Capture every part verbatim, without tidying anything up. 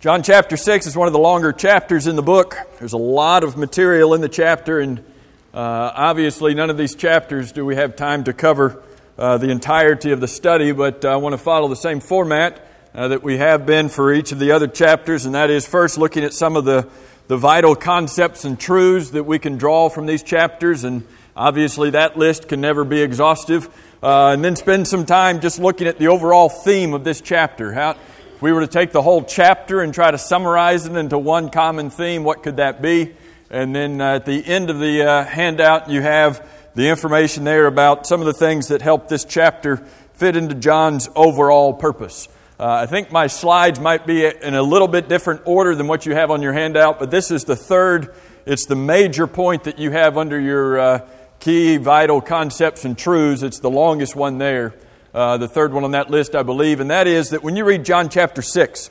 John chapter six is one of the longer chapters in the book. There's a lot of material in the chapter, and uh, obviously none of these chapters do we have time to cover uh, the entirety of the study, but I want to follow the same format uh, that we have been for each of the other chapters, and that is first looking at some of the, the vital concepts and truths that we can draw from these chapters, and obviously that list can never be exhaustive, uh, and then spend some time just looking at the overall theme of this chapter. How If we were to take the whole chapter and try to summarize it into one common theme, what could that be? And then uh, at the end of the uh, handout, you have the information there about some of the things that help this chapter fit into John's overall purpose. Uh, I think my slides might be in a little bit different order than what you have on your handout, but this is the third. It's the major point that you have under your uh, key vital concepts and truths. It's the longest one there. Uh, the third one on that list, I believe, and that is that when you read John chapter six,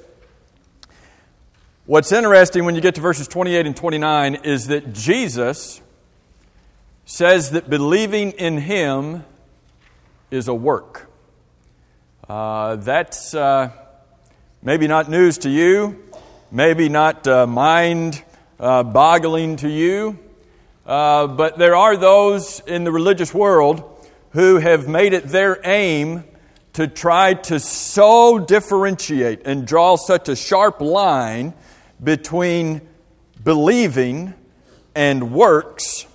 what's interesting when you get to verses twenty-eight and twenty-nine is that Jesus says that believing in Him is a work. Uh, that's uh, maybe not news to you, maybe not uh, mind-boggling uh, to you, uh, but there are those in the religious world who have made it their aim to try to so differentiate and draw such a sharp line between believing and works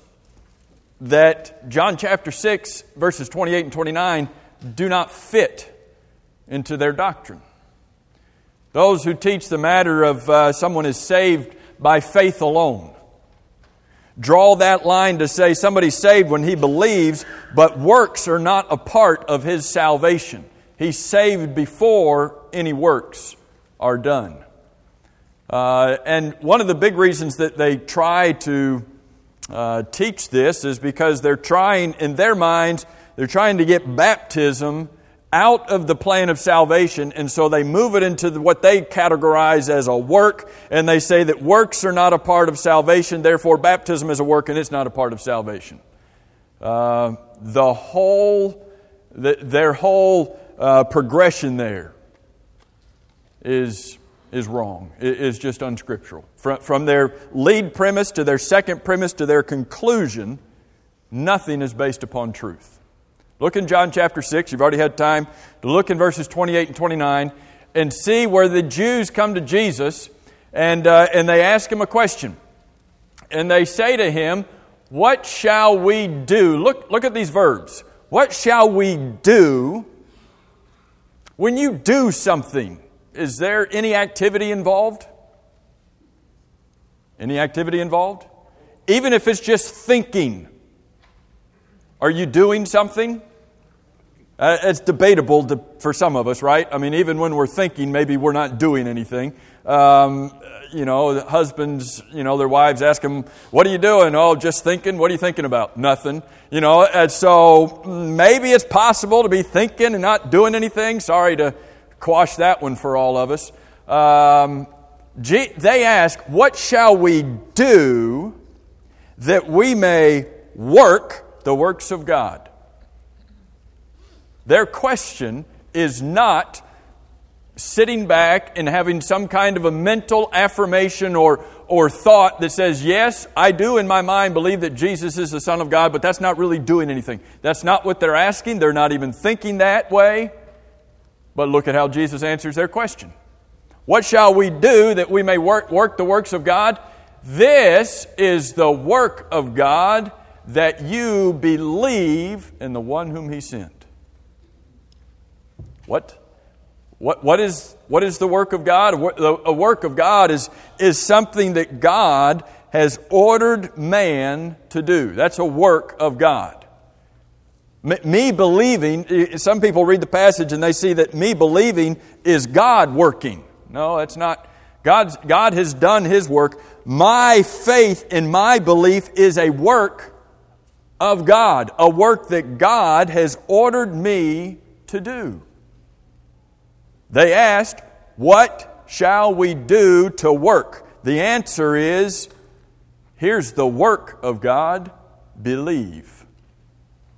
that John chapter six, verses twenty-eight and twenty-nine do not fit into their doctrine. Those who teach the matter of uh, someone is saved by faith alone draw that line to say somebody's saved when he believes, but works are not a part of his salvation. He's saved before any works are done. Uh, and one of the big reasons that they try to uh, teach this is because they're trying, in their minds, they're trying to get baptism out of the plan of salvation, and so they move it into the, what they categorize as a work, and they say that works are not a part of salvation, therefore baptism is a work and it's not a part of salvation. Uh, the whole, the, their whole uh, progression there is is wrong. It is just unscriptural. From, from their lead premise to their second premise to their conclusion, nothing is based upon truth. Look in John chapter six. You've already had time to look in verses twenty-eight and twenty-nine and see where the Jews come to Jesus and uh, and they ask Him a question. And they say to Him, "What shall we do?" Look, look at these verbs. What shall we do? When you do something, is there any activity involved? Any activity involved? Even if it's just thinking, are you doing something? Uh, it's debatable to, for some of us, right? I mean, even when we're thinking, maybe we're not doing anything. Um, you know, the husbands, you know, their wives ask them, "What are you doing?" "Oh, just thinking." "What are you thinking about?" "Nothing." You know, and so maybe it's possible to be thinking and not doing anything. Sorry to quash that one for all of us. Um, they ask, "What shall we do that we may work the works of God?" Their question is not sitting back and having some kind of a mental affirmation or, or thought that says, "Yes, I do in my mind believe that Jesus is the Son of God," but that's not really doing anything. That's not what they're asking. They're not even thinking that way. But look at how Jesus answers their question. "What shall we do that we may work, work the works of God? This is the work of God, that you believe in the one whom He sent." What? What? What is, what is the work of God? A work of God is, is something that God has ordered man to do. That's a work of God. Me believing, some people read the passage and they see that me believing is God working. No, that's not. God's, God has done His work. My faith and my belief is a work of God, a work that God has ordered me to do. They asked, "What shall we do to work?" The answer is, here's the work of God: believe.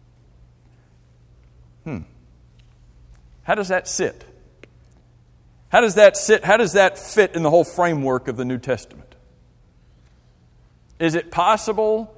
Hmm. How does that sit? How does that sit? How does that fit in the whole framework of the New Testament? Is it possible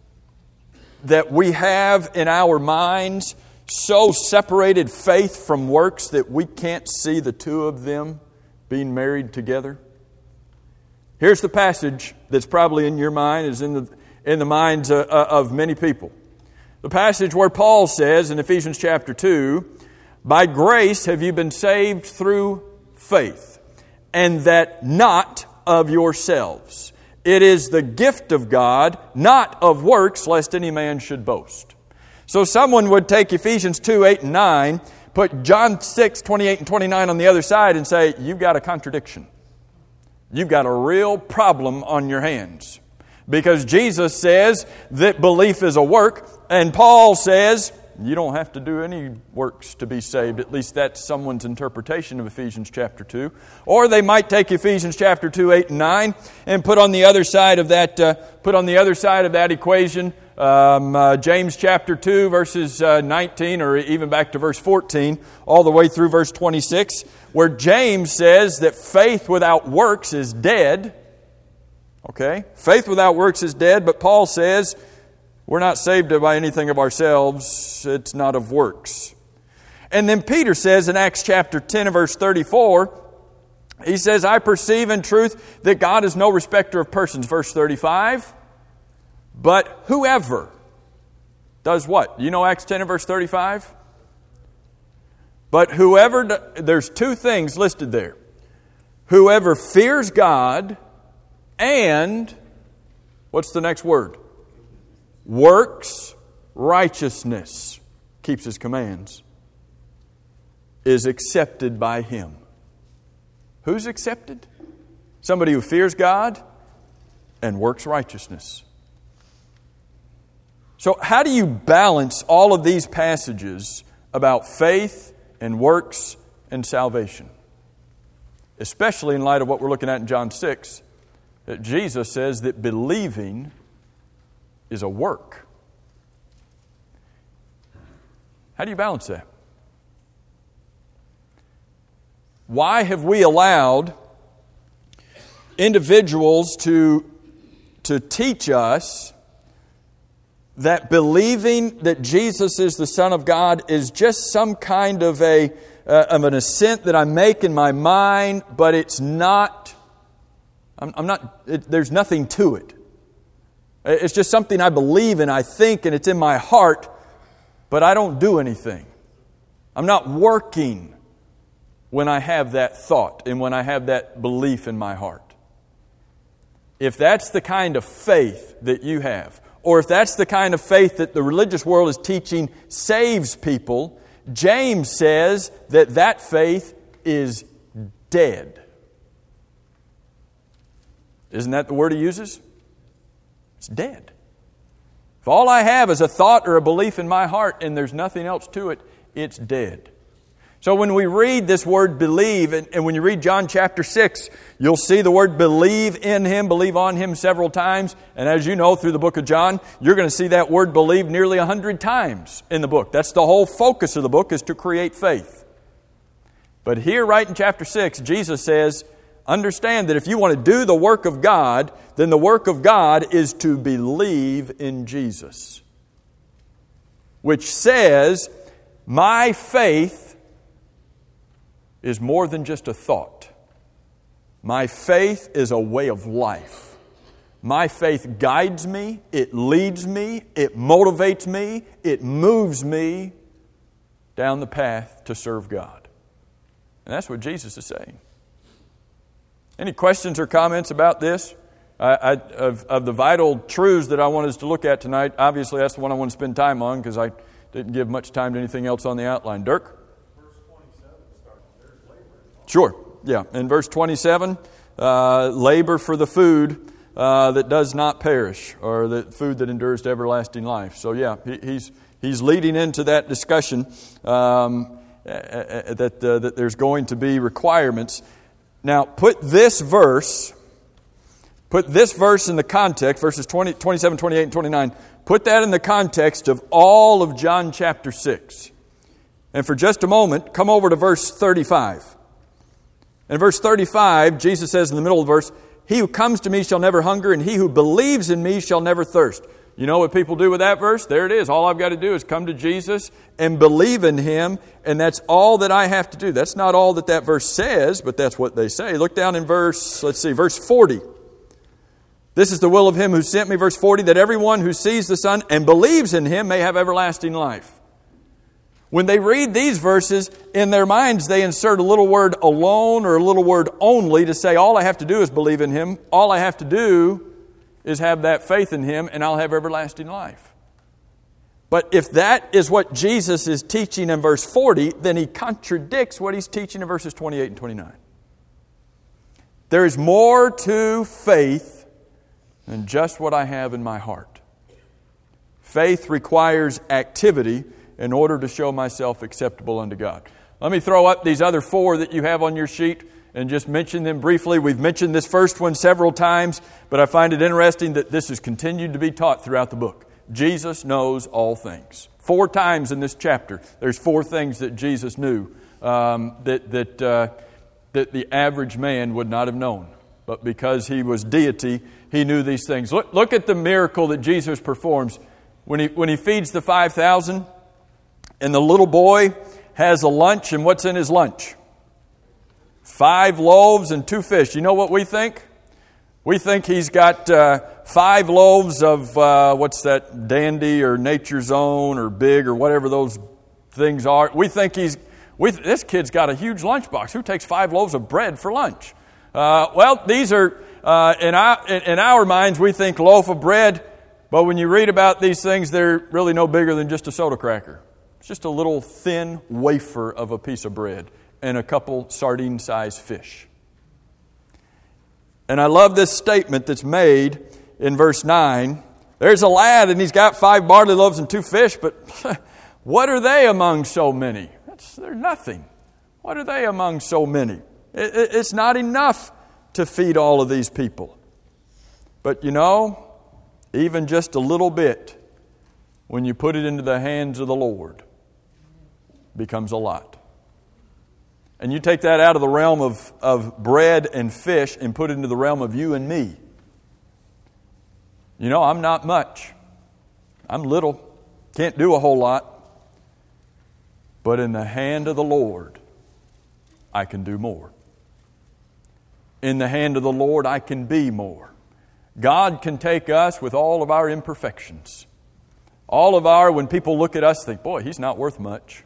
that we have in our minds so separated faith from works that we can't see the two of them being married together? Here's the passage that's probably in your mind, is in the, in the minds uh, of many people. The passage where Paul says in Ephesians chapter two, by grace have you been saved through faith, and that not of yourselves. It is the gift of God, not of works, lest any man should boast. So someone would take Ephesians two, eight and nine, put John six, twenty-eight and twenty-nine on the other side and say, you've got a contradiction. You've got a real problem on your hands. Because Jesus says that belief is a work, and Paul says you don't have to do any works to be saved. At least that's someone's interpretation of Ephesians chapter two. Or they might take Ephesians chapter two, eight and nine and put on the other side of that, uh, put on the other side of that equation um, uh, James chapter two, verses uh, nineteen, or even back to verse fourteen, all the way through verse twenty-six, where James says that faith without works is dead. Okay? Faith without works is dead, but Paul says we're not saved by anything of ourselves. It's not of works. And then Peter says in Acts chapter ten and verse thirty-four, he says, I perceive in truth that God is no respecter of persons. Verse thirty-five, but whoever does what? You know Acts ten and verse thirty-five? But whoever, do, there's two things listed there. Whoever fears God and, what's the next word? Works righteousness, keeps His commands, is accepted by Him. Who's accepted? Somebody who fears God and works righteousness. So how do you balance all of these passages about faith and works and salvation? Especially in light of what we're looking at in John six, that Jesus says that believing is a work. How do you balance that? Why have we allowed individuals to, to teach us that believing that Jesus is the Son of God is just some kind of a uh, of an assent that I make in my mind, but it's not, I'm, I'm not, it, there's nothing to it. It's just something I believe in, I think, and it's in my heart, but I don't do anything. I'm not working when I have that thought and when I have that belief in my heart. If that's the kind of faith that you have, or if that's the kind of faith that the religious world is teaching saves people, James says that that faith is dead. Isn't that the word he uses? It's dead. If all I have is a thought or a belief in my heart and there's nothing else to it, it's dead. So when we read this word believe, and, and when you read John chapter six, you'll see the word believe in Him, believe on Him several times. And as you know, through the book of John, you're going to see that word believe nearly a hundred times in the book. That's the whole focus of the book, is to create faith. But here, right in chapter six, Jesus says, understand that if you want to do the work of God, then the work of God is to believe in Jesus. Which says, my faith is more than just a thought. My faith is a way of life. My faith guides me, it leads me, it motivates me, it moves me down the path to serve God. And that's what Jesus is saying. Any questions or comments about this? I, I, of, of the vital truths that I want us to look at tonight, obviously that's the one I want to spend time on because I didn't give much time to anything else on the outline. Dirk? Sure, yeah. In verse twenty-seven, uh, labor for the food uh, that does not perish, or the food that endures to everlasting life. So yeah, he, he's he's leading into that discussion um, that uh, that there's going to be requirements. Now, put this verse, put this verse in the context, verses twenty, twenty-seven, twenty-eight, and twenty-nine. Put that in the context of all of John chapter six. And for just a moment, come over to verse thirty-five. In verse thirty-five, Jesus says in the middle of the verse, "He who comes to me shall never hunger, and he who believes in me shall never thirst." You know what people do with that verse? There it is. All I've got to do is come to Jesus and believe in Him, and that's all that I have to do. That's not all that that verse says, but that's what they say. Look down in verse, let's see, verse forty. "This is the will of Him who sent me," verse forty, "that everyone who sees the Son and believes in Him may have everlasting life." When they read these verses, in their minds they insert a little word alone or a little word only to say, all I have to do is believe in Him. All I have to do is have that faith in Him, and I'll have everlasting life. But if that is what Jesus is teaching in verse forty, then He contradicts what He's teaching in verses twenty-eight and twenty-nine. There is more to faith than just what I have in my heart. Faith requires activity in order to show myself acceptable unto God. Let me throw up these other four that you have on your sheet and just mention them briefly. We've mentioned this first one several times, but I find it interesting that this has continued to be taught throughout the book. Jesus knows all things. Four times in this chapter, there's four things that Jesus knew um, that, that, uh, that the average man would not have known. But because He was deity, He knew these things. Look, look at the miracle that Jesus performs when He, when he feeds the five thousand. And the little boy has a lunch, and what's in his lunch? Five loaves and two fish. You know what we think? We think he's got uh, five loaves of, uh, what's that, Dandy or Nature's Own or Big or whatever those things are. We think he's, we, this kid's got a huge lunchbox. Who takes five loaves of bread for lunch? Uh, well, these are, uh, in, our, in, in our minds, we think loaf of bread. But when you read about these things, they're really no bigger than just a soda cracker. It's just a little thin wafer of a piece of bread and a couple sardine-sized fish. And I love this statement that's made in verse nine. There's a lad and he's got five barley loaves and two fish, but what are they among so many? That's, they're nothing. What are they among so many? It, it, it's not enough to feed all of these people. But you know, even just a little bit, when you put it into the hands of the Lord, becomes a lot. And you take that out of the realm of, of bread and fish and put it into the realm of you and me. You know, I'm not much. I'm little. Can't do a whole lot. But in the hand of the Lord, I can do more. In the hand of the Lord, I can be more. God can take us with all of our imperfections. All of our, when people look at us, think, boy, he's not worth much.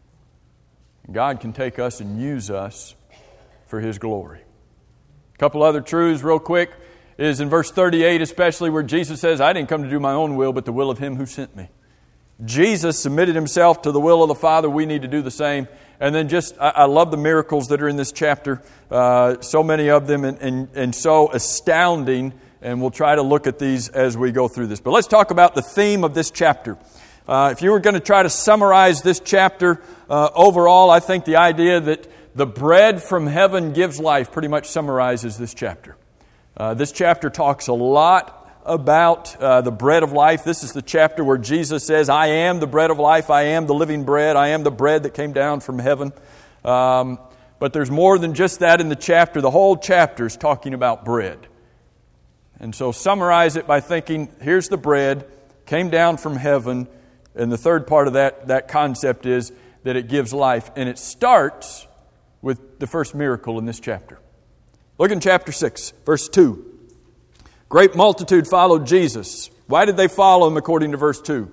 God can take us and use us for His glory. A couple other truths real quick is in verse thirty-eight, especially where Jesus says, I didn't come to do my own will, but the will of Him who sent me. Jesus submitted Himself to the will of the Father. We need to do the same. And then just, I, I love the miracles that are in this chapter. Uh, so many of them and, and, and so astounding. And we'll try to look at these as we go through this. But let's talk about the theme of this chapter. Uh, if you were going to try to summarize this chapter uh, overall, I think the idea that the bread from heaven gives life pretty much summarizes this chapter. Uh, this chapter talks a lot about uh, the bread of life. This is the chapter where Jesus says, I am the bread of life. I am the living bread. I am the bread that came down from heaven. Um, but there's more than just that in the chapter. The whole chapter is talking about bread. And so summarize it by thinking, here's the bread, came down from heaven. And the third part of that, that concept is that it gives life. And it starts with the first miracle in this chapter. Look in chapter six, verse two. Great multitude followed Jesus. Why did they follow Him according to verse two?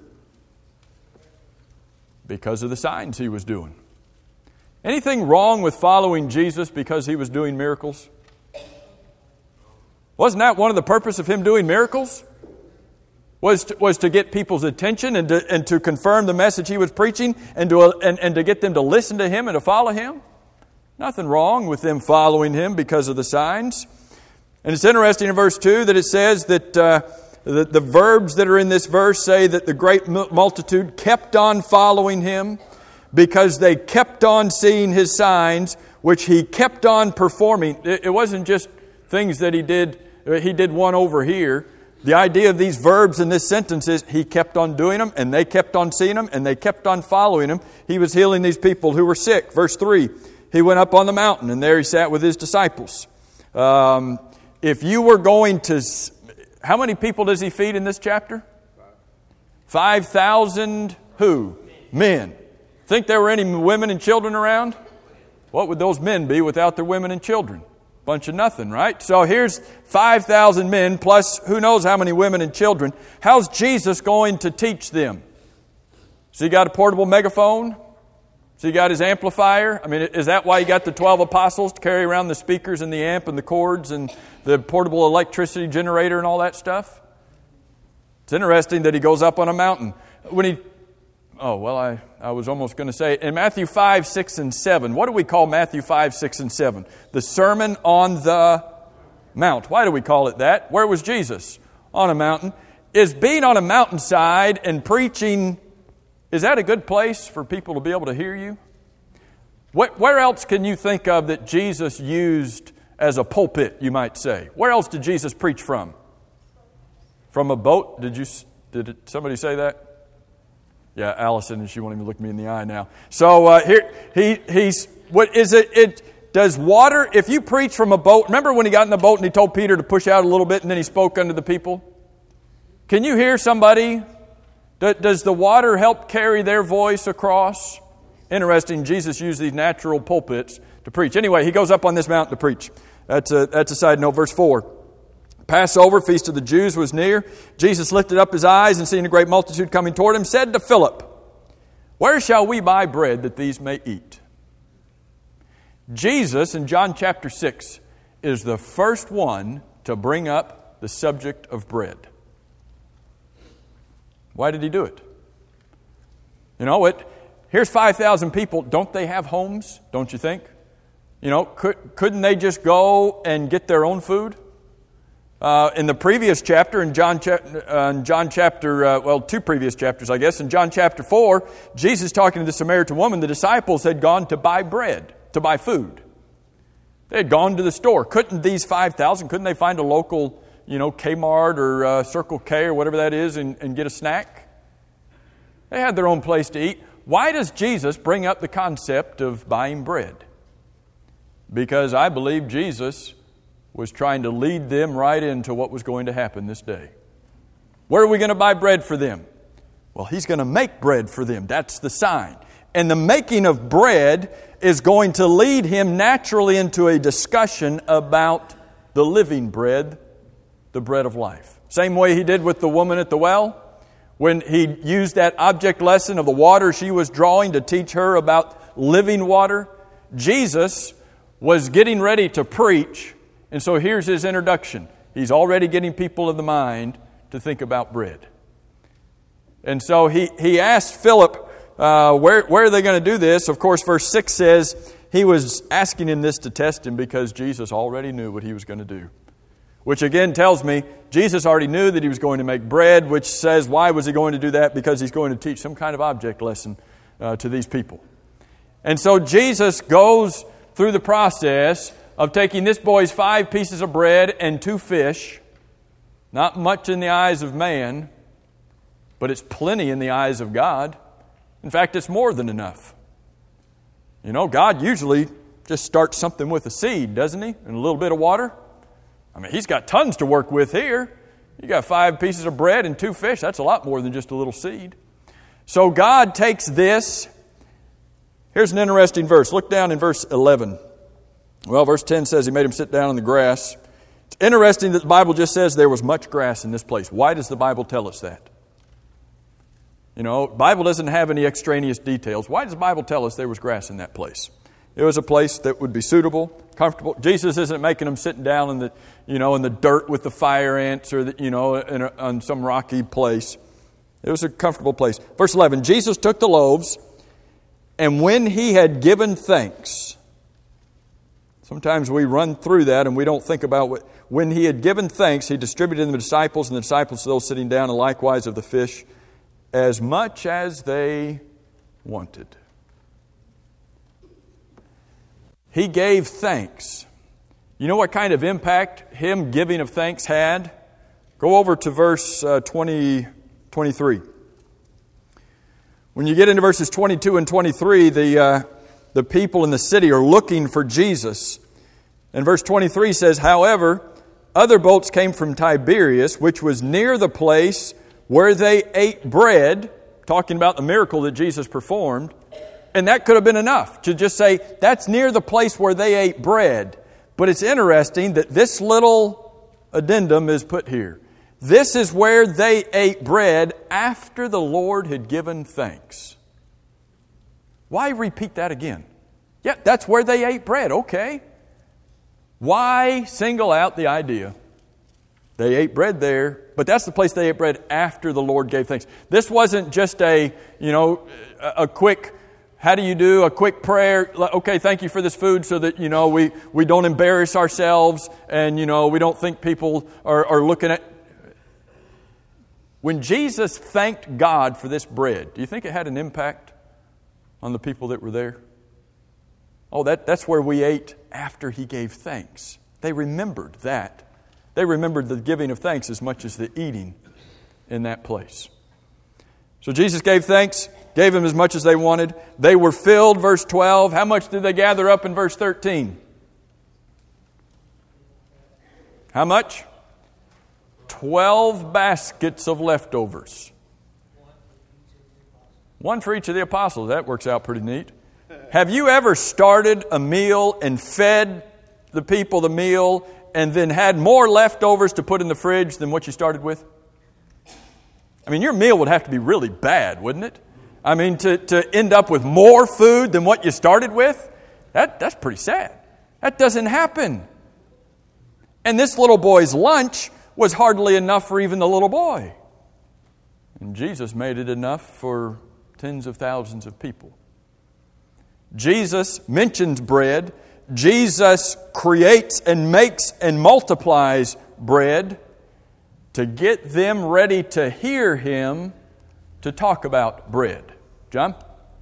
Because of the signs He was doing. Anything wrong with following Jesus because He was doing miracles? Wasn't that one of the purpose of Him doing miracles? Was to, was to get people's attention and to, and to confirm the message He was preaching and to, and, and to get them to listen to Him and to follow Him? Nothing wrong with them following Him because of the signs. And it's interesting in verse two that it says that uh, the, the verbs that are in this verse say that the great multitude kept on following Him because they kept on seeing His signs, which He kept on performing. It, it wasn't just things that He did. He did one over here. The idea of these verbs in this sentence is He kept on doing them, and they kept on seeing them, and they kept on following Him. He was healing these people who were sick. Verse three, he went up on the mountain, and there he sat with his disciples. Um, if you were going to... How many people does he feed in this chapter? five thousand who? Men. Think there were any women and children around? What would those men be without their women and children? Bunch of nothing, right? So here's five thousand men plus who knows how many women and children. How's Jesus going to teach them? So he got a portable megaphone? So he got his amplifier? I mean, is that why he got the twelve apostles to carry around the speakers and the amp and the cords and the portable electricity generator and all that stuff? It's interesting that he goes up on a mountain. When he, oh, well, I, I was almost going to say, in Matthew five, six, and seven, what do we call Matthew five, six, and seven? The Sermon on the Mount. Why do we call it that? Where was Jesus? On a mountain. Is being on a mountainside and preaching, is that a good place for people to be able to hear you? Where, where else can you think of that Jesus used as a pulpit, you might say? Where else did Jesus preach from? From a boat? Did you? Did it, somebody say that? Yeah, Allison, and she won't even look me in the eye now. So uh, here, he he's what is it? It does water. If you preach from a boat, remember when he got in the boat and he told Peter to push out a little bit, and then he spoke unto the people. Can you hear somebody? Does the water help carry their voice across? Interesting. Jesus used these natural pulpits to preach. Anyway, he goes up on this mountain to preach. That's a that's a side note. Verse four. Passover, feast of the Jews, was near. Jesus lifted up his eyes and seeing a great multitude coming toward him, said to Philip, "Where shall we buy bread that these may eat?" Jesus, in John chapter six, is the first one to bring up the subject of bread. Why did he do it? You know, it, here's five thousand people. Don't they have homes, don't you think? You know, could, couldn't they just go and get their own food? Uh, in the previous chapter, in John, cha- uh, in John chapter, uh, well, two previous chapters, I guess, in John chapter four, Jesus talking to the Samaritan woman, the disciples had gone to buy bread, to buy food. They had gone to the store. Couldn't these five thousand, couldn't they find a local, you know, Kmart or uh, Circle K or whatever that is and, and get a snack? They had their own place to eat. Why does Jesus bring up the concept of buying bread? Because I believe Jesus was trying to lead them right into what was going to happen this day. Where are we going to buy bread for them? Well, he's going to make bread for them. That's the sign. And the making of bread is going to lead him naturally into a discussion about the living bread, the bread of life. Same way he did with the woman at the well, when he used that object lesson of the water she was drawing to teach her about living water. Jesus was getting ready to preach. And so here's his introduction. He's already getting people of the mind to think about bread. And so he, he asked Philip, uh, where, where are they going to do this? Of course, verse six says he was asking him this to test him because Jesus already knew what he was going to do. Which again tells me Jesus already knew that he was going to make bread, which says why was he going to do that? Because he's going to teach some kind of object lesson uh, to these people. And so Jesus goes through the process of taking this boy's five pieces of bread and two fish, not much in the eyes of man, but it's plenty in the eyes of God. In fact, it's more than enough. You know, God usually just starts something with a seed, doesn't he? And a little bit of water. I mean, he's got tons to work with here. You got five pieces of bread and two fish. That's a lot more than just a little seed. So God takes this. Here's an interesting verse. Look down in verse eleven. Well, verse ten says he made him sit down in the grass. It's interesting that the Bible just says there was much grass in this place. Why does the Bible tell us that? You know, the Bible doesn't have any extraneous details. Why does the Bible tell us there was grass in that place? It was a place that would be suitable, comfortable. Jesus isn't making them sitting down in the, you know, in the dirt with the fire ants or, the, you know, in a, on some rocky place. It was a comfortable place. Verse eleven, Jesus took the loaves, and when he had given thanks. Sometimes we run through that and we don't think about what. When he had given thanks, he distributed them to the disciples, and the disciples to those sitting down, and likewise of the fish, as much as they wanted. He gave thanks. You know what kind of impact him giving of thanks had? Go over to verse uh, twenty, twenty-three. When you get into verses twenty-two and twenty-three, the uh, the people in the city are looking for Jesus. And verse twenty-three says, however, other boats came from Tiberias, which was near the place where they ate bread, talking about the miracle that Jesus performed. And that could have been enough to just say, that's near the place where they ate bread. But it's interesting that this little addendum is put here. This is where they ate bread after the Lord had given thanks. Why repeat that again? Yeah, that's where they ate bread, okay. Why single out the idea? They ate bread there, but that's the place they ate bread after the Lord gave thanks. This wasn't just a, you know, a quick, how do you do, a quick prayer, okay, thank you for this food so that, you know, we, we don't embarrass ourselves and, you know, we don't think people are, are looking at. When Jesus thanked God for this bread, do you think it had an impact on the people that were there? Oh, that, that's where we ate after He gave thanks. They remembered that. They remembered the giving of thanks as much as the eating in that place. So Jesus gave thanks, gave them as much as they wanted. They were filled, verse twelve. How much did they gather up in verse thirteen? How much? Twelve baskets of leftovers. One for each of the apostles. That works out pretty neat. Have you ever started a meal and fed the people the meal and then had more leftovers to put in the fridge than what you started with? I mean, your meal would have to be really bad, wouldn't it? I mean, to, to end up with more food than what you started with, that, that's pretty sad. That doesn't happen. And this little boy's lunch was hardly enough for even the little boy. And Jesus made it enough for tens of thousands of people. Jesus mentions bread. Jesus creates and makes and multiplies bread to get them ready to hear Him to talk about bread. John?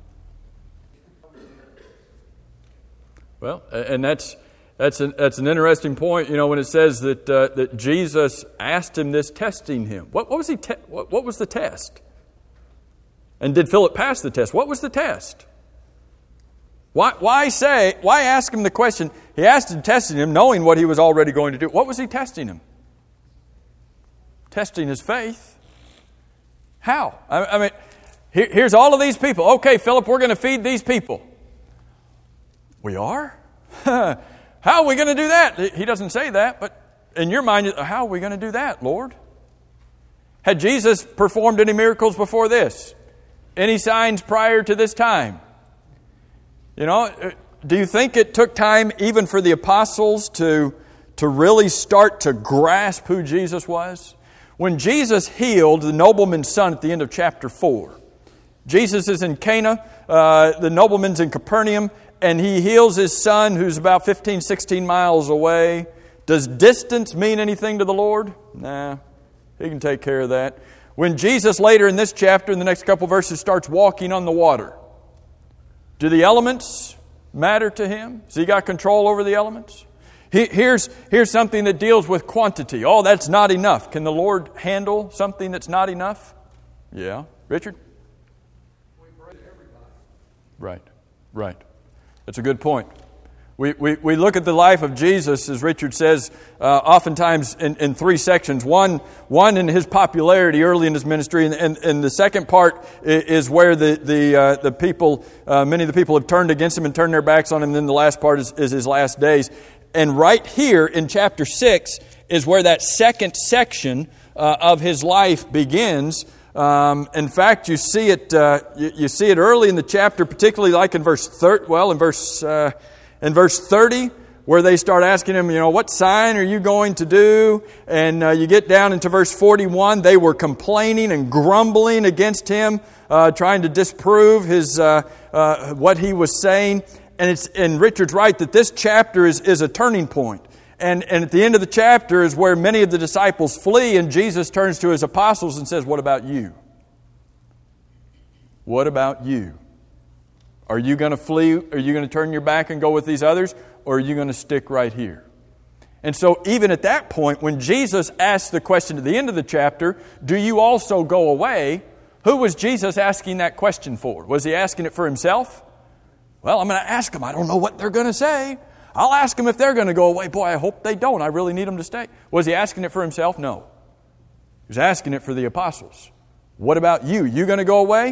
Well, and that's that's an, that's an interesting point. You know, when it says that uh, that Jesus asked him this, testing him. What, what was he? Te- what, what was the test? And did Philip pass the test? What was the test? Why, why say? Why ask him the question? He asked him, testing him, knowing what he was already going to do. What was he testing him? Testing his faith. How? I, I mean, here, here's all of these people. Okay, Philip, we're going to feed these people. We are? How are we going to do that? He doesn't say that, but in your mind, how are we going to do that, Lord? Had Jesus performed any miracles before this? Any signs prior to this time? You know, do you think it took time even for the apostles to, to really start to grasp who Jesus was? When Jesus healed the nobleman's son at the end of chapter four, Jesus is in Cana, uh, the nobleman's in Capernaum, and He heals his son who's about fifteen, sixteen miles away. Does distance mean anything to the Lord? Nah, He can take care of that. When Jesus later in this chapter, in the next couple verses, starts walking on the water, do the elements matter to Him? Has He got control over the elements? He, here's, here's something that deals with quantity. Oh, that's not enough. Can the Lord handle something that's not enough? Yeah. Richard? Right, right. That's a good point. We, we, we look at the life of Jesus, as Richard says, uh, oftentimes in, in three sections. One, one in His popularity early in His ministry, and, and, and the second part is where the the uh, the people, uh, many of the people have turned against Him and turned their backs on Him. And then the last part is, is His last days. And right here in chapter six is where that second section uh, of His life begins. Um, in fact, you see it. Uh, you, you see it early in the chapter, particularly like in verse thirty. Well, in verse. Uh, In verse thirty, where they start asking Him, you know, what sign are you going to do? And uh, you get down into verse forty-one, they were complaining and grumbling against Him, uh, trying to disprove his uh, uh, what He was saying. And it's and Richard's right that this chapter is, is a turning point. And, and at the end of the chapter is where many of the disciples flee, and Jesus turns to His apostles and says, what about you? What about you? Are you going to flee? Are you going to turn your back and go with these others? Or are you going to stick right here? And so even at that point, when Jesus asked the question at the end of the chapter, do you also go away? Who was Jesus asking that question for? Was He asking it for Himself? Well, I'm going to ask them. I don't know what they're going to say. I'll ask them if they're going to go away. Boy, I hope they don't. I really need them to stay. Was he asking it for himself? No. He was asking it for the apostles. What about you? You going to go away?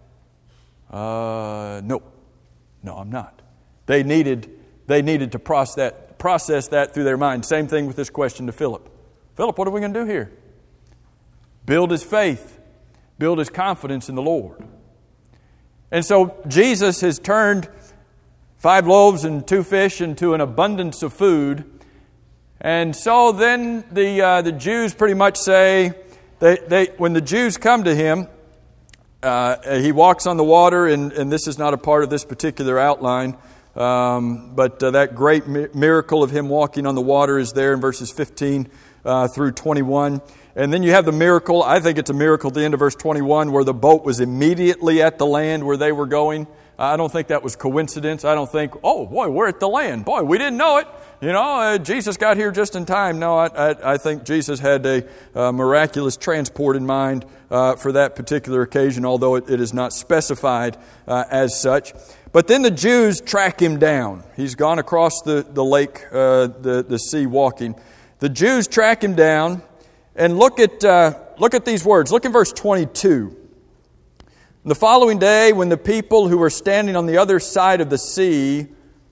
Uh, no. No, I'm not. They needed, they needed to process that, process that through their mind. Same thing with this question to Philip. Philip, what are we going to do here? Build his faith. Build his confidence in the Lord. And so Jesus has turned five loaves and two fish into an abundance of food. And so then the uh, the Jews pretty much say, they, they when the Jews come to him, uh, he walks on the water, and, and this is not a part of this particular outline, um, but uh, that great mi- miracle of him walking on the water is there in verses fifteen uh, through twenty-one. And then you have the miracle, I think it's a miracle at the end of verse twenty-one, where the boat was immediately at the land where they were going. I don't think that was coincidence. I don't think, oh, boy, we're at the land. Boy, we didn't know it. You know, uh, Jesus got here just in time. No, I, I, I think Jesus had a uh, miraculous transport in mind uh, for that particular occasion, although it, it is not specified uh, as such. But then the Jews track him down. He's gone across the, the lake, uh, the, the sea walking. The Jews track him down, and look at, uh, look at these words. Look in verse twenty-two. The following day, when the people who were standing on the other side of the sea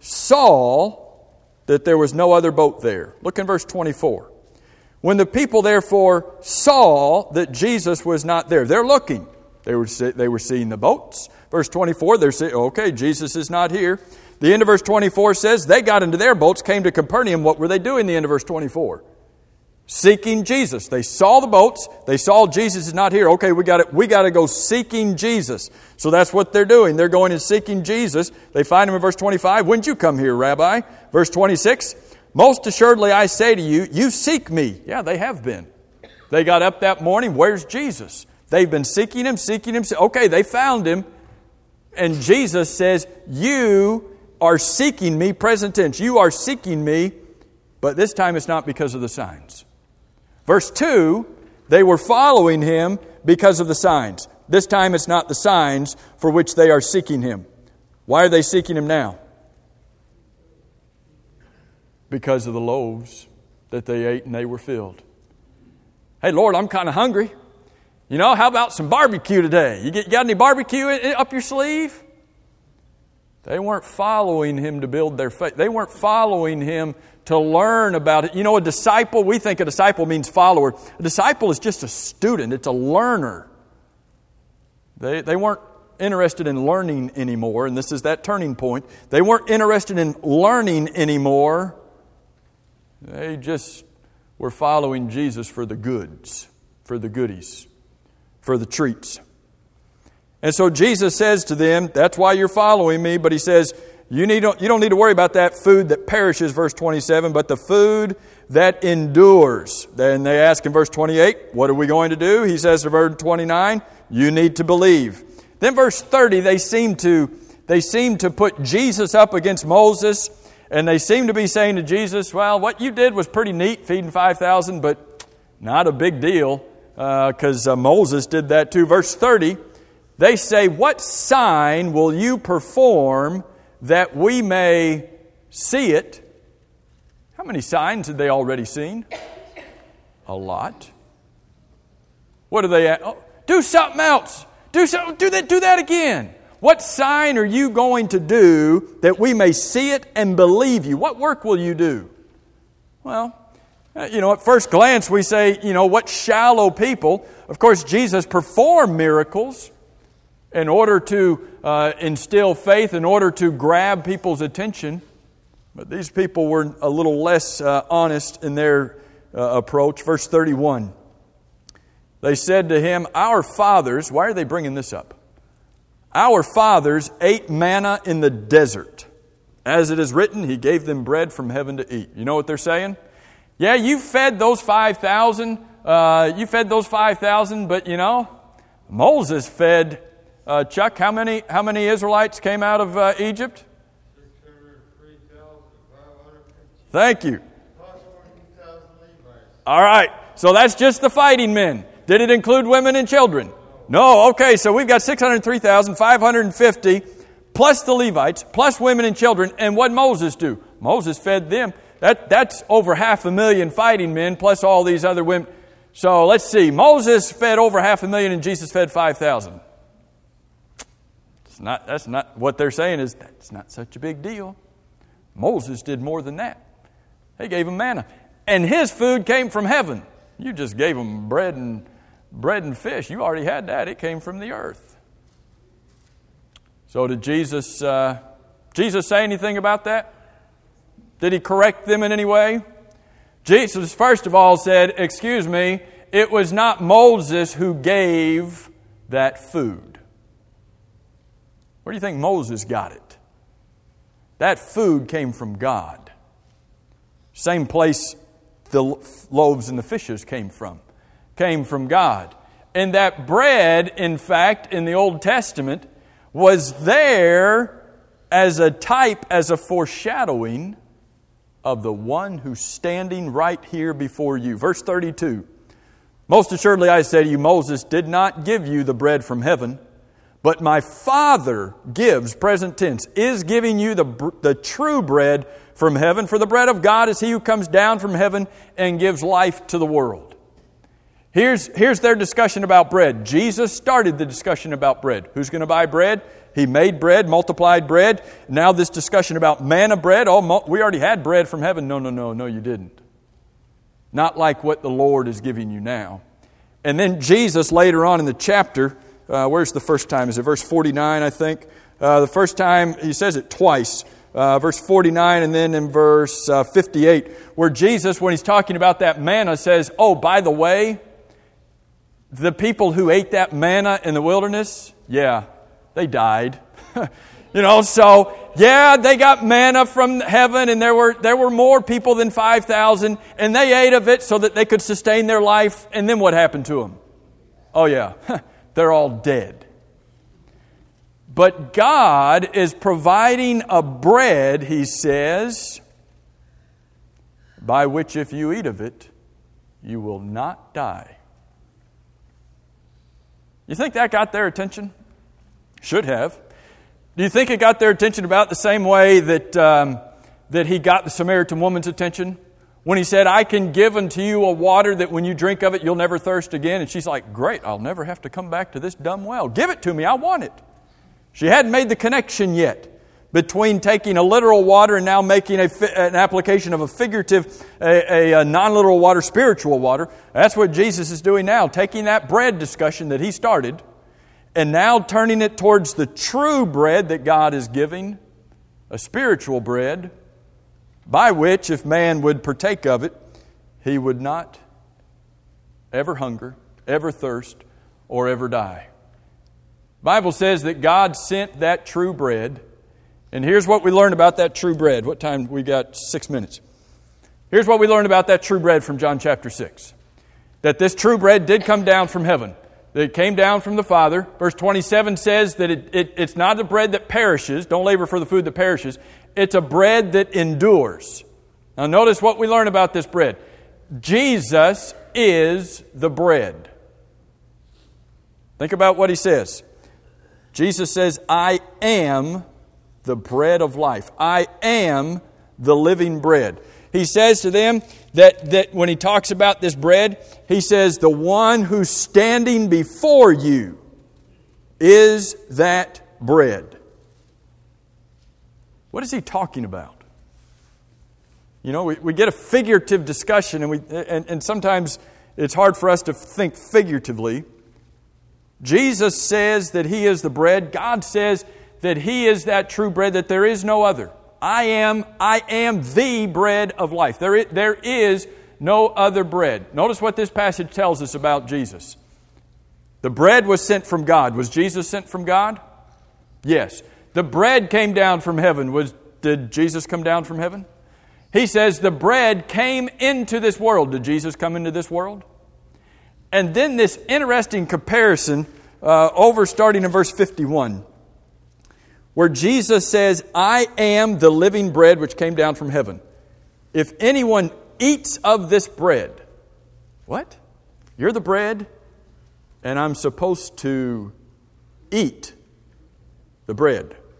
saw that there was no other boat there. Look in verse twenty-four. When the people therefore saw that Jesus was not there, they're looking. They were they were seeing the boats. Verse twenty-four, they're saying, okay, Jesus is not here. The end of verse twenty-four says they got into their boats, came to Capernaum. What were they doing? The end of verse twenty-four. Seeking Jesus. They saw the boats. They saw Jesus is not here. Okay, we got we got to go seeking Jesus. So that's what they're doing. They're going and seeking Jesus. They find him in verse twenty-five. When did you come here, Rabbi? Verse twenty-six. Most assuredly I say to you, you seek me. Yeah, they have been. They got up that morning. Where's Jesus? They've been seeking him, seeking him. Okay, they found him. And Jesus says, you are seeking me, present tense. You are seeking me, but this time it's not because of the signs. Verse two, they were following him because of the signs. This time it's not the signs for which they are seeking him. Why are they seeking him now? Because of the loaves that they ate and they were filled. Hey, Lord, I'm kind of hungry. You know, how about some barbecue today? You get, got any barbecue up your sleeve? They weren't following him to build their faith. They weren't following him to learn about it. You know, a disciple, we think a disciple means follower. A disciple is just a student. It's a learner. They, they weren't interested in learning anymore, and this is that turning point. They weren't interested in learning anymore. They just were following Jesus for the goods, for the goodies, for the treats. And so Jesus says to them, that's why you're following me, but he says, You need you don't need to worry about that food that perishes, verse twenty-seven, but the food that endures. Then they ask in verse twenty-eight, what are we going to do? He says to verse twenty-nine, you need to believe. Then verse thirty, they seem to they seem to put Jesus up against Moses, and they seem to be saying to Jesus, well, what you did was pretty neat, feeding five thousand, but not a big deal, because uh, uh, Moses did that too. Verse thirty, they say, what sign will you perform that we may see it? How many signs had they already seen? A lot. What do they? Oh, do something else. Do so, do that. Do that again. What sign are you going to do that we may see it and believe you? What work will you do? Well, you know, at first glance we say, you know, what shallow people. Of course, Jesus performed miracles in order to uh, instill faith, in order to grab people's attention. But these people were a little less uh, honest in their uh, approach. Verse thirty-one. They said to him, our fathers, why are they bringing this up? Our fathers ate manna in the desert. As it is written, he gave them bread from heaven to eat. You know what they're saying? Yeah, you fed those five thousand. Uh, you fed those five thousand, but you know, Moses fed Uh, Chuck, how many how many Israelites came out of uh, Egypt? six hundred three thousand five hundred fifty. Thank you. Plus fourteen thousand Levites. All right, so that's just the fighting men. Did it include women and children? No. No. Okay, so we've got six hundred three thousand five hundred fifty plus the Levites, plus women and children. And what did Moses do? Moses fed them. That, that's over half a million fighting men, plus all these other women. So let's see. Moses fed over half a million and Jesus fed five thousand. It's not, that's not what they're saying is that's not such a big deal. Moses did more than that. He gave them manna. And his food came from heaven. You just gave them bread and bread and fish. You already had that. It came from the earth. So did Jesus, uh, Jesus say anything about that? Did he correct them in any way? Jesus, first of all, said, excuse me, it was not Moses who gave that food. Where do you think Moses got it? That food came from God. Same place the loaves and the fishes came from. Came from God. And that bread, in fact, in the Old Testament, was there as a type, as a foreshadowing of the one who's standing right here before you. Verse thirty-two. Most assuredly I say to you, Moses did not give you the bread from heaven, but my Father gives, present tense, is giving you the, the true bread from heaven. For the bread of God is he who comes down from heaven and gives life to the world. Here's, here's their discussion about bread. Jesus started the discussion about bread. Who's going to buy bread? He made bread, multiplied bread. Now this discussion about manna bread. Oh, we already had bread from heaven. No, no, no, no, you didn't. Not like what the Lord is giving you now. And then Jesus later on in the chapter, uh, where's the first time? Is it verse forty-nine, I think? Uh, the first time, he says it twice. Uh, verse forty-nine and then in verse uh, fifty-eight, where Jesus, when he's talking about that manna, says, oh, by the way, the people who ate that manna in the wilderness, yeah, they died. You know, so, yeah, they got manna from heaven, and there were there were more people than five thousand, and they ate of it so that they could sustain their life. And then what happened to them? Oh, yeah, they're all dead. But God is providing a bread, he says, by which if you eat of it, you will not die. You think that got their attention? Should have. Do you think it got their attention about the same way that um, that he got the Samaritan woman's attention? When he said, I can give unto you a water that when you drink of it, you'll never thirst again. And she's like, great, I'll never have to come back to this dumb well. Give it to me, I want it. She hadn't made the connection yet between taking a literal water and now making a, an application of a figurative, a, a, a non-literal water, spiritual water. That's what Jesus is doing now, taking that bread discussion that he started and now turning it towards the true bread that God is giving, a spiritual bread, by which, if man would partake of it, he would not ever hunger, ever thirst, or ever die. The Bible says that God sent that true bread. And here's what we learned about that true bread. What time? We got six minutes. Here's what we learned about that true bread from John chapter six. That this true bread did come down from heaven. That it came down from the Father. Verse twenty-seven says that it, it, it's not a bread that perishes. Don't labor for the food that perishes. It's a bread that endures. Now notice what we learn about this bread. Jesus is the bread. Think about what he says. Jesus says, I am the bread of life. I am the living bread. He says to them that, that when he talks about this bread, he says, the one who's standing before you is that bread. What is he talking about? You know, we, we get a figurative discussion, and, we, and, and sometimes it's hard for us to think figuratively. Jesus says that he is the bread. God says that he is that true bread, that there is no other. I am, I am the bread of life. There is, there is no other bread. Notice what this passage tells us about Jesus. The bread was sent from God. Was Jesus sent from God? Yes. The bread came down from heaven. Was, did Jesus come down from heaven? He says the bread came into this world. Did Jesus come into this world? And then this interesting comparison uh, over starting in verse fifty-one, where Jesus says, I am the living bread which came down from heaven. If anyone eats of this bread, what? You're the bread, and I'm supposed to eat the bread.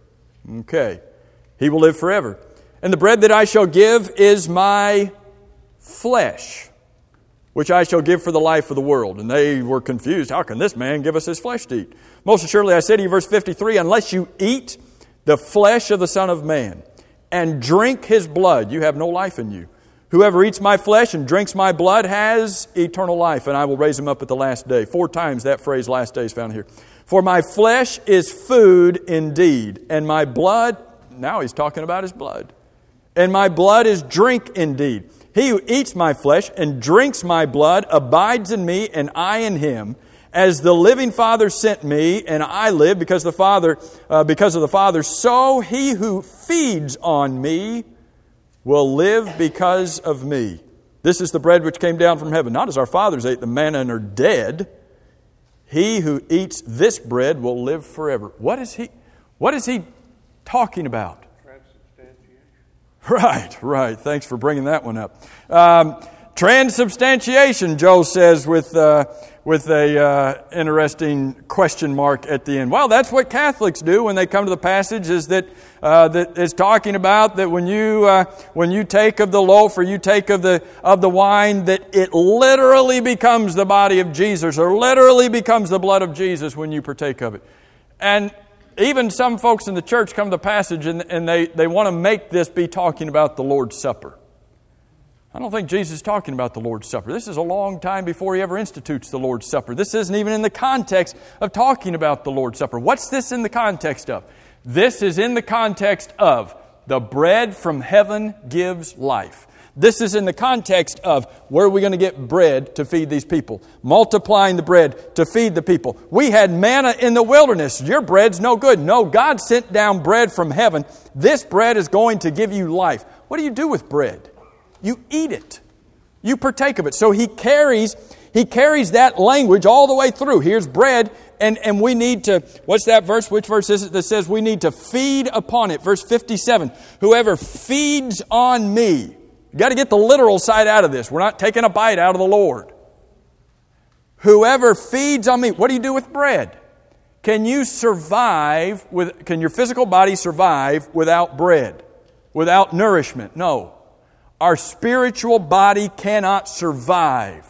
Okay. He will live forever. And the bread that I shall give is my flesh, which I shall give for the life of the world. And they were confused. How can this man give us his flesh to eat? Most assuredly, I say to you, verse fifty-three, unless you eat the flesh of the Son of Man and drink His blood, you have no life in you. Whoever eats my flesh and drinks my blood has eternal life, and I will raise him up at the last day. Four times that phrase, last day, is found here. For my flesh is food indeed, and my blood, now he's talking about his blood, and my blood is drink indeed. He who eats my flesh and drinks my blood abides in me, and I in him. As the living Father sent me, and I live because the Father, uh, because of the Father, so he who feeds on me will live because of me. This is the bread which came down from heaven, not as our fathers ate the manna and are dead. He who eats this bread will live forever. What is he? What is he talking about? Right, right. Thanks for bringing that one up. Um, transubstantiation, Joe says with uh, with a uh, interesting question mark at the end. Well, that's what Catholics do when they come to the passage. Is that uh, that is talking about that when you uh, when you take of the loaf or you take of the of the wine, that it literally becomes the body of Jesus or literally becomes the blood of Jesus when you partake of it. And even some folks in the church come to the passage and, and they, they want to make this be talking about the Lord's Supper. I don't think Jesus is talking about the Lord's Supper. This is a long time before He ever institutes the Lord's Supper. This isn't even in the context of talking about the Lord's Supper. What's this in the context of? This is in the context of the bread from heaven gives life. This is in the context of where are we going to get bread to feed these people? Multiplying the bread to feed the people. We had manna in the wilderness. Your bread's no good. No, God sent down bread from heaven. This bread is going to give you life. What do you do with bread? You eat it. You partake of it. So he carries, he carries that language all the way through. Here's bread, and, and we need to, what's that verse? Which verse is it that says we need to feed upon it? Verse fifty-seven. Whoever feeds on me. You've got to get the literal side out of this. We're not taking a bite out of the Lord. Whoever feeds on me. What do you do with bread? Can you survive with, can your physical body survive without bread? Without nourishment? No. Our spiritual body cannot survive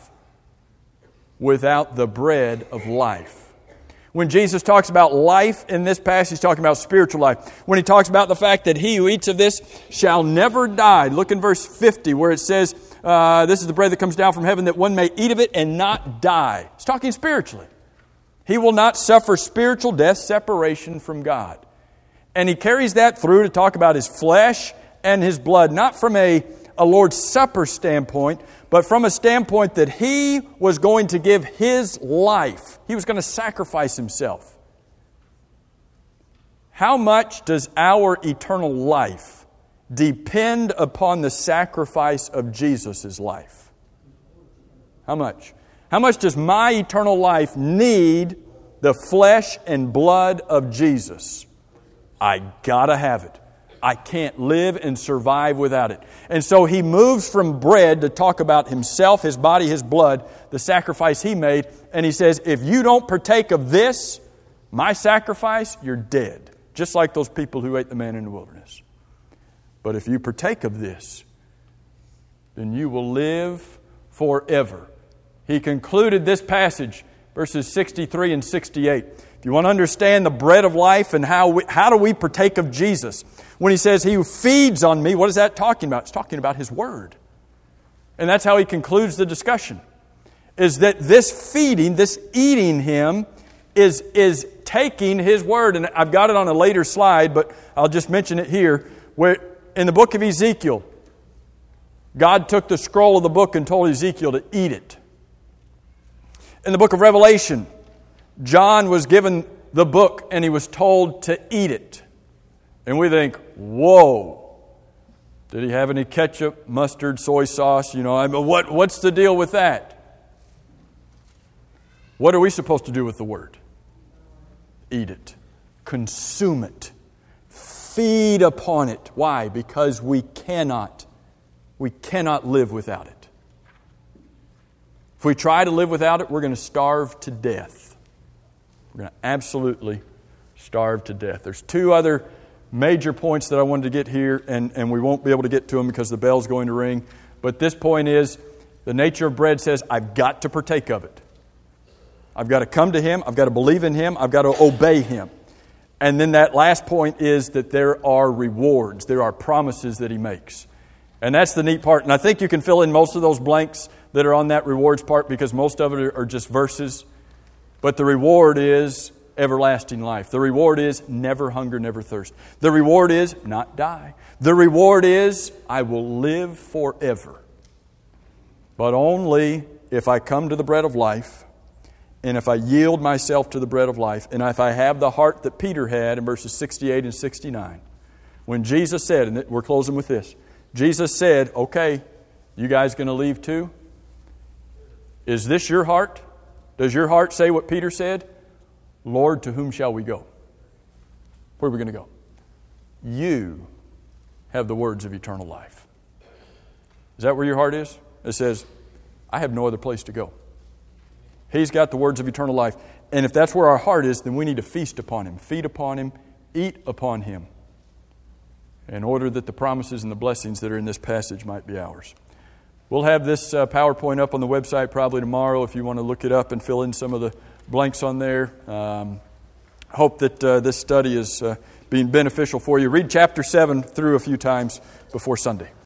without the bread of life. When Jesus talks about life in this passage, He's talking about spiritual life. When He talks about the fact that he who eats of this shall never die. Look in verse fifty where it says, uh, this is the bread that comes down from heaven that one may eat of it and not die. It's talking spiritually. He will not suffer spiritual death, separation from God. And He carries that through to talk about His flesh and His blood, not from a, a Lord's Supper standpoint, but from a standpoint that He was going to give His life. He was going to sacrifice Himself. How much does our eternal life depend upon the sacrifice of Jesus' life? How much? How much does my eternal life need the flesh and blood of Jesus? I gotta have it. I can't live and survive without it. And so He moves from bread to talk about Himself, His body, His blood, the sacrifice He made. And He says, if you don't partake of this, my sacrifice, you're dead. Just like those people who ate the manna in the wilderness. But if you partake of this, then you will live forever. He concluded this passage, verses sixty-three and sixty-eight. If you want to understand the bread of life and how we, how do we partake of Jesus, when He says, He who feeds on me, what is that talking about? It's talking about His Word. And that's how He concludes the discussion. Is that this feeding, this eating Him, is, is taking His Word. And I've got it on a later slide, but I'll just mention it here. Where in the book of Ezekiel, God took the scroll of the book and told Ezekiel to eat it. In the book of Revelation, John was given the book and he was told to eat it. And we think, whoa, did he have any ketchup, mustard, soy sauce? You know, I mean, what, what's the deal with that? What are we supposed to do with the Word? Eat it. Consume it. Feed upon it. Why? Because we cannot, we cannot live without it. If we try to live without it, we're going to starve to death. We're going to absolutely starve to death. There's two other major points that I wanted to get here, and, and we won't be able to get to them because the bell's going to ring. But this point is, the nature of bread says, I've got to partake of it. I've got to come to Him. I've got to believe in Him. I've got to obey Him. And then that last point is that there are rewards. There are promises that He makes. And that's the neat part. And I think you can fill in most of those blanks that are on that rewards part because most of it are just verses. But the reward is everlasting life. The reward is never hunger, never thirst. The reward is not die. The reward is I will live forever. But only if I come to the bread of life, and if I yield myself to the bread of life, and if I have the heart that Peter had in verses sixty-eight and sixty-nine, when Jesus said, and we're closing with this, Jesus said, okay, you guys going to leave too? Is this your heart? Does your heart say what Peter said? Lord, to whom shall we go? Where are we going to go? You have the words of eternal life. Is that where your heart is? It says, I have no other place to go. He's got the words of eternal life. And if that's where our heart is, then we need to feast upon Him, feed upon Him, eat upon Him, in order that the promises and the blessings that are in this passage might be ours. We'll have this uh, PowerPoint up on the website probably tomorrow if you want to look it up and fill in some of the blanks on there. Um, hope that uh, this study is uh, being beneficial for you. Read chapter seven through a few times before Sunday.